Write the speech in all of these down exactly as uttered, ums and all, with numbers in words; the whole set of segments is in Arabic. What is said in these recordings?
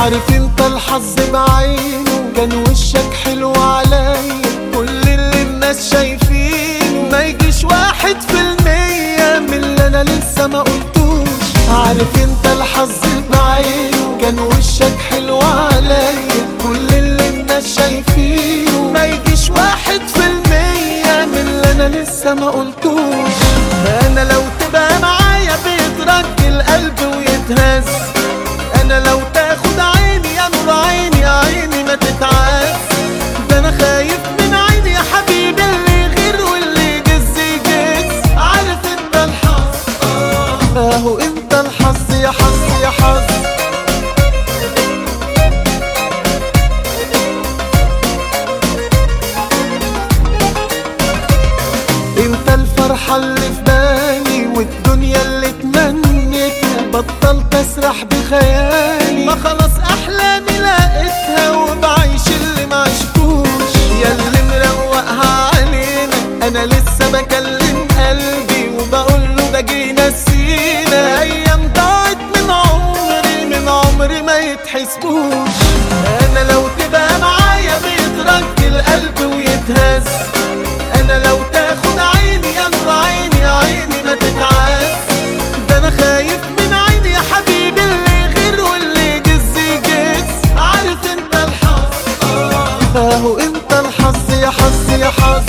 عارف انت الحظ بعينه كان وشك حلو عليا، كل اللي الناس شايفينه ما يجيش واحد في المية من اللي انا لسه ما قلتوش. عارف انت الحظ بعينه كان وشك حلو عليا، كل اللي الناس شايفينه ما يجيش واحد في المية من اللي انا لسه ما قلتوش. انا لو تبقى معايا بيترك القلب ويتهز، انا لو تاخد عيني يا نور عيني يا عيني ما تتعز. ده انا خايف من عيني يا حبيبي اللي يغير واللي يجز يجز. عارف انت الحظ اه اهو انت الحظ يا حظ يا حظ. انت الفرحة اللي في بالي والدنيا اللي تمنيتها، بطلت اسرح بخيالي ما خلاص احلامي لقيتها وبعيش اللي معشتوش. يا اللي مروقها علينا انا لسه بكلم قلبي وبقوله ده جينا نسينا ايام ضاعت من عمري من عمري ما يتحسبوش. انا لو تبقى معايا بيترك القلب ويتهز، انا لو تاخد عيني يا نور عيني يا عيني ما تتعز. ده انا خايف من عيني يا حبيبي اللي يغير واللي يجز يجز. عارف انت الحظ اه اهو انت الحظ يا حظ يا حظ.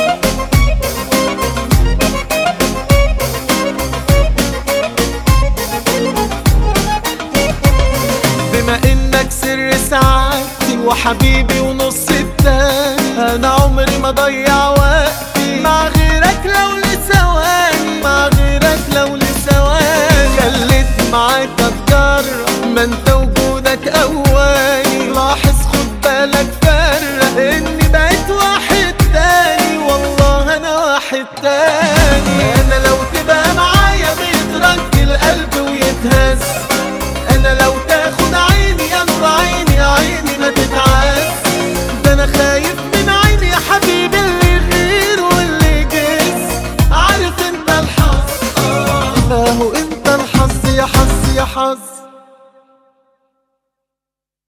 بما انك سر سعادتي وحبيبي ونص التاني، انا عمري ما ضيع وقتي مع غيرك لو لثواني، مع غيرك لو لثواني. خليت معاك اتجرأ ما انت وجودك قواني، لاحظ خد بالك فرق اني بقيت واحد تاني، والله انا واحد تاني.